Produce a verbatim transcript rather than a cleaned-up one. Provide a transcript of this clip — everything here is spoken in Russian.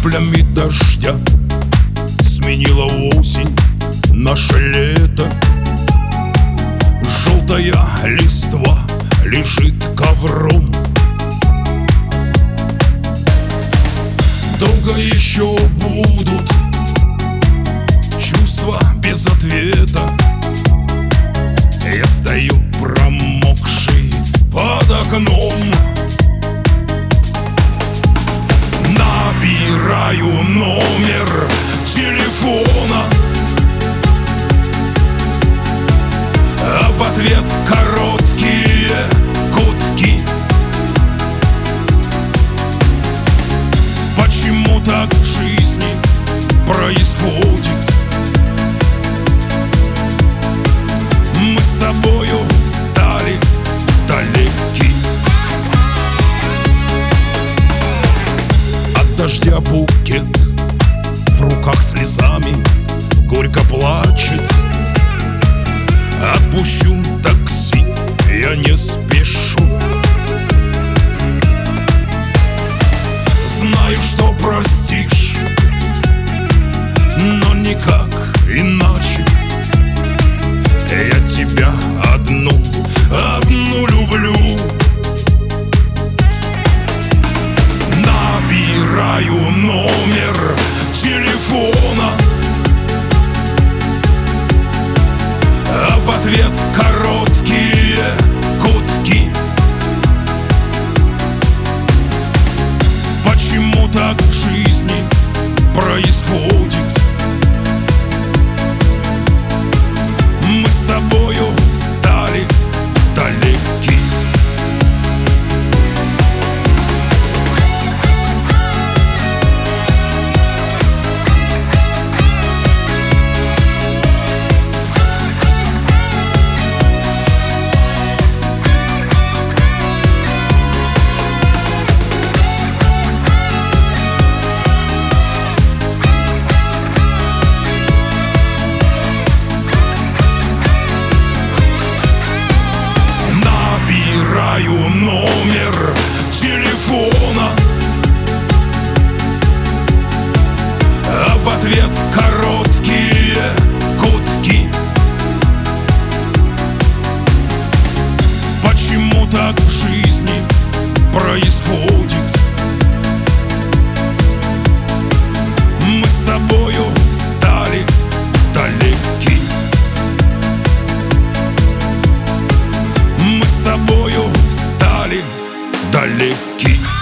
каплями дождя сменила осень наше лето. Желтая листва лежит ковром. Долго еще будут чувства без ответа. Я стою промокший под окном, набираю номер телефона, а в ответ короткие гудки. Почему так в жизни происходит? Мы с тобою стали далеки. От дождя букет в руках слезами горько плачет. Отпущу такси, я не спешу. Знаю, что простишь, но никак иначе. Я тебя одну, одну люблю. Набираю номер телефона, а в ответ короткие гудки. Почему так в жизни происходит? Мы с тобою стали далеки. Набираю номер телефона, а в ответ короткие гудки. Почему так в жизни происходит? Мы с тобою стали далеки. Мы с тобою стали далеки.